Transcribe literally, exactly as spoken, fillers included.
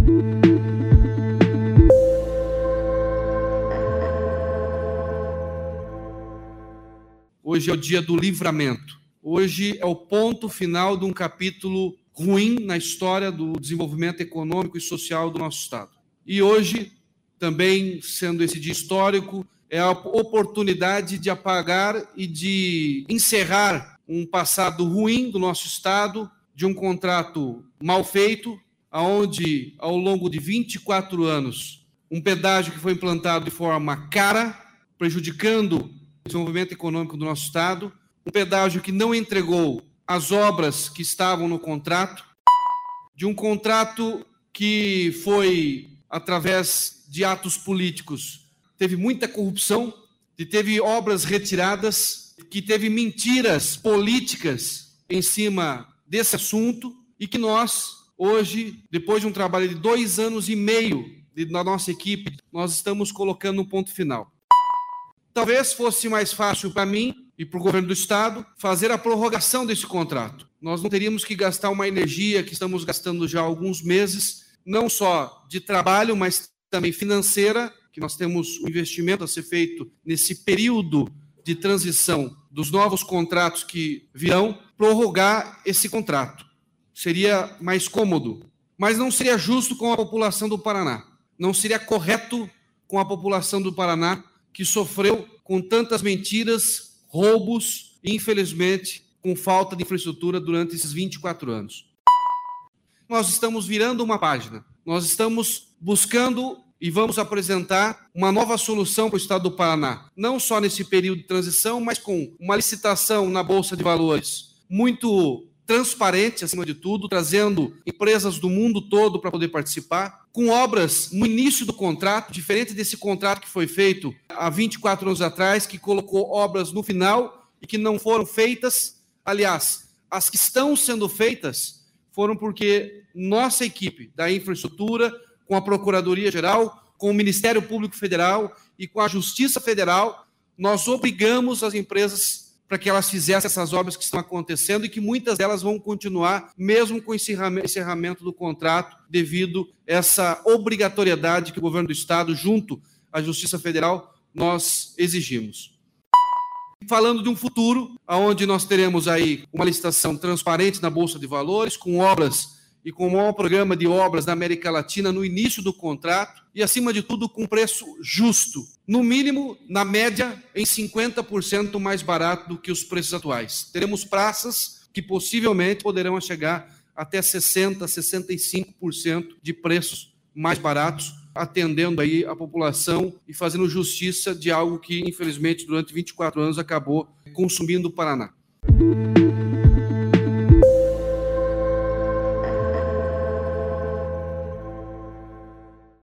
Hoje é o dia do livramento. Hoje é o ponto final de um capítulo ruim na história do desenvolvimento econômico e social do nosso Estado. E hoje, também sendo esse dia histórico, é a oportunidade de apagar e de encerrar um passado ruim do nosso Estado, de um contrato mal feito, onde, ao longo de vinte e quatro anos, um pedágio que foi implantado de forma cara, prejudicando o desenvolvimento econômico do nosso Estado, um pedágio que não entregou as obras que estavam no contrato, de um contrato que foi, através de atos políticos, teve muita corrupção, que teve obras retiradas, que teve mentiras políticas em cima desse assunto e que nós, hoje, depois de um trabalho de dois anos e meio da nossa equipe, nós estamos colocando um ponto final. Talvez fosse mais fácil para mim e para o governo do Estado fazer a prorrogação desse contrato. Nós não teríamos que gastar uma energia que estamos gastando já há alguns meses, não só de trabalho, mas também financeira, que nós temos um investimento a ser feito nesse período de transição dos novos contratos que virão, prorrogar esse contrato. Seria mais cômodo, mas não seria justo com a população do Paraná. Não seria correto com a população do Paraná, que sofreu com tantas mentiras, roubos e, infelizmente, com falta de infraestrutura durante esses vinte e quatro anos. Nós estamos virando uma página. Nós estamos buscando e vamos apresentar uma nova solução para o Estado do Paraná. Não só nesse período de transição, mas com uma licitação na Bolsa de Valores muito transparente, acima de tudo, trazendo empresas do mundo todo para poder participar, com obras no início do contrato, diferente desse contrato que foi feito há vinte e quatro anos atrás, que colocou obras no final e que não foram feitas. Aliás, as que estão sendo feitas foram porque nossa equipe da infraestrutura, com a Procuradoria-Geral, com o Ministério Público Federal e com a Justiça Federal, nós obrigamos as empresas para que elas fizessem essas obras que estão acontecendo e que muitas delas vão continuar, mesmo com o encerramento do contrato, devido a essa obrigatoriedade que o governo do Estado, junto à Justiça Federal, nós exigimos. Falando de um futuro, onde nós teremos aí uma licitação transparente na Bolsa de Valores, com obras e com o maior programa de obras da América Latina no início do contrato e, acima de tudo, com preço justo. No mínimo, na média, em cinquenta por cento mais barato do que os preços atuais. Teremos praças que possivelmente poderão chegar até sessenta por cento, sessenta e cinco por cento de preços mais baratos, atendendo aí a população e fazendo justiça de algo que, infelizmente, durante vinte e quatro anos acabou consumindo o Paraná.